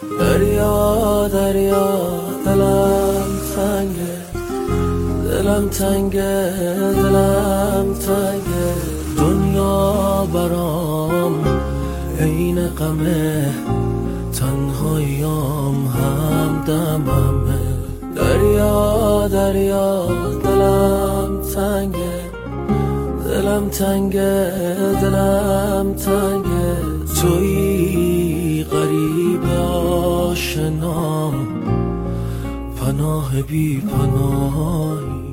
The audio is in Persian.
دریا دریا دلم تنگه، دلم تنگه، دلم تنگه. دنیا برام عین غمه، تنهاییام همدممه. دریا دریا دلم تنگه، دلم تنگه، دلم تنگه. تویی غریب آشنام، پناه بی پناهی.